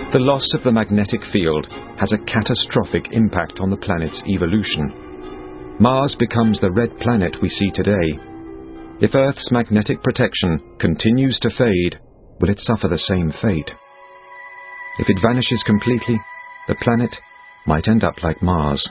The loss of the magnetic field has a catastrophic impact on the planet's evolution. Mars becomes the red planet we see today. If Earth's magnetic protection continues to fade, will it suffer the same fate? If it vanishes completely, the planet might end up like Mars.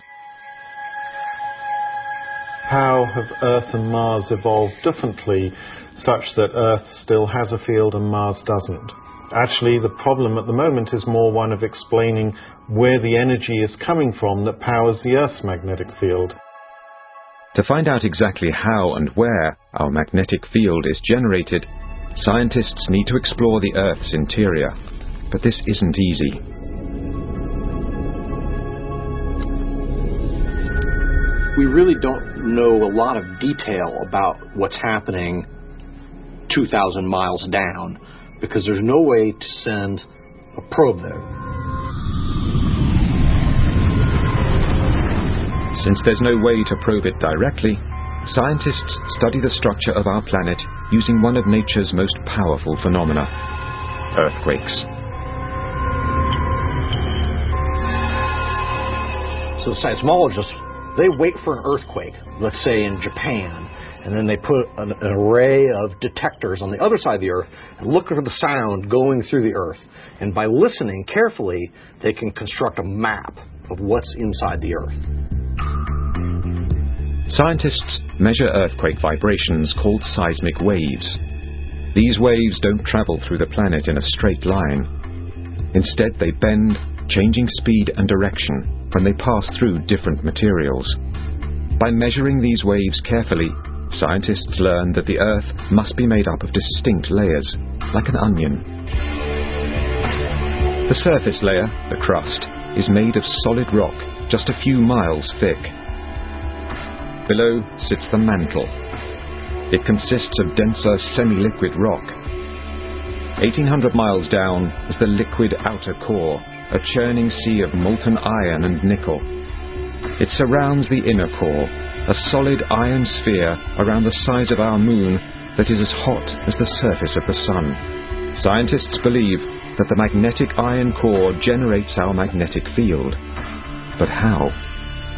How have Earth and Mars evolved differently such that Earth still has a field and Mars doesn't? Actually, the problem at the moment is more one of explaining where the energy is coming from that powers the Earth's magnetic field. To find out exactly how and where our magnetic field is generated, scientists need to explore the Earth's interior. But this isn't easy. We really don't know a lot of detail about what's happening 2,000 miles down, because there's no way to send a probe there. Since there's no way to probe it directly, scientists study the structure of our planet using one of nature's most powerful phenomena: earthquakes. So the seismologists, they wait for an earthquake, let's say in Japan, and then they put an array of detectors on the other side of the Earth and look for the sound going through the Earth. And by listening carefully, they can construct a map of what's inside the Earth. Scientists measure earthquake vibrations called seismic waves. These waves don't travel through the planet in a straight line. Instead, they bend, changing speed and direction when they pass through different materials. By measuring these waves carefully, scientists learn that the Earth must be made up of distinct layers, like an onion. The surface layer, the crust, is made of solid rock, just a few miles thick. Below sits the mantle. It consists of denser semi-liquid rock. 1,800 miles down is the liquid outer core, a churning sea of molten iron and nickel. It surrounds the inner core, a solid iron sphere around the size of our moon that is as hot as the surface of the sun. Scientists believe that the magnetic iron core generates our magnetic field. But how?